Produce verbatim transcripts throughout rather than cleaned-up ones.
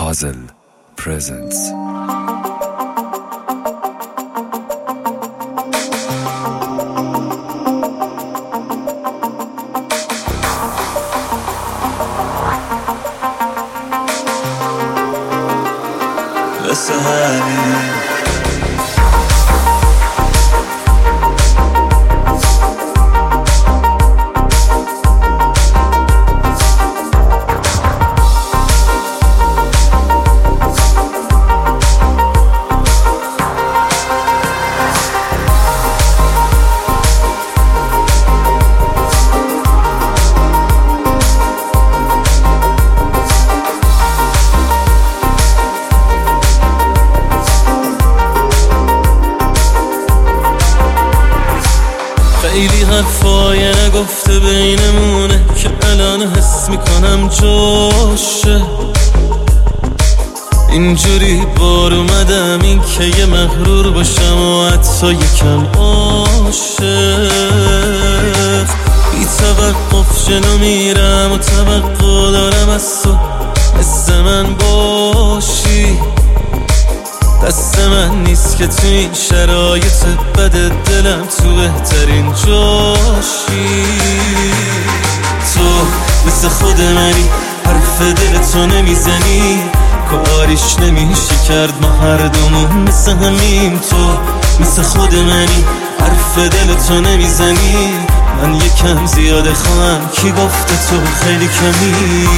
Puzzle presents. بس همین خیلی حرفای نگفته بینمونه که الان حس میکنم جاشه. اینجوری بار اومدم این که یه مغرور باشم و حتی یکم عاشق. بی توقف جلو میرم و توقع دارم از تو مثل من باشی. دست من نیست که تو این شرایط بد دلم تو بهترین جاشی. تو مثل خود منی، حرف دل تو نمیزنی، کاریش نمیشه کرد، ما هر دومون مثل همیم. تو مثل خود منی، حرف دل تو نمیزنی، من یکم زیاده خواهم، کی گفته تو خیلی کمی.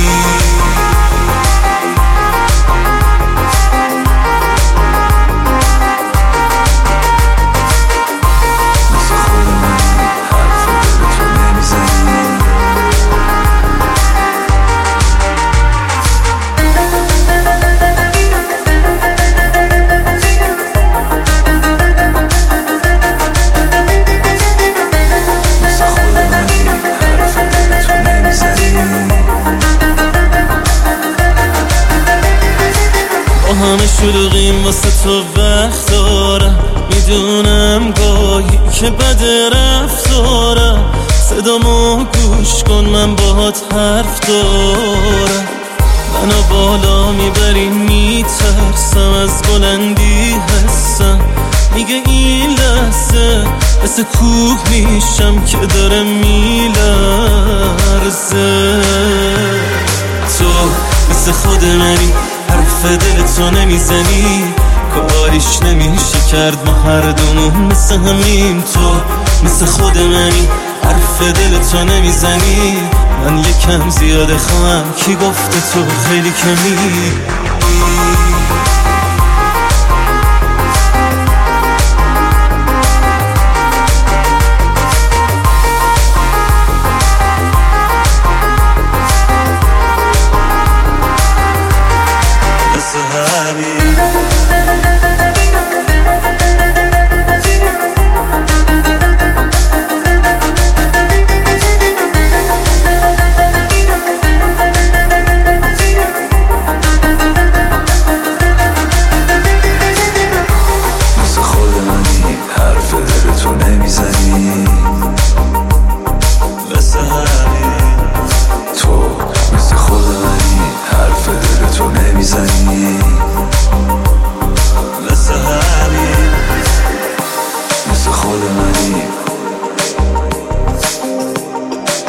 همه شلوغیم واسه تو وقت دارم، میدونم گاهی که بد رفتارم. صدامو گوش کن من باهات حرف دارم. منو بالا میبری میترسم، از بلندی هستم، میگه این لحظه مثل کوه میشم که داره میلرزه. تو مثل خود منی، حرف دل تو نمیزنی، کاریش نمیشه کرد، ما هر دومون مثل همیم. تو مثل خود منی، حرف دل تو نمیزنی، من یکم زیاده خواهم، کی گفته تو خیلی کمی.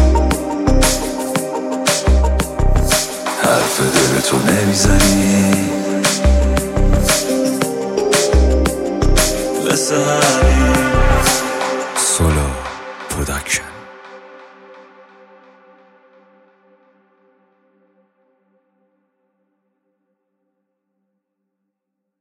حرف دل تو نمیزنی.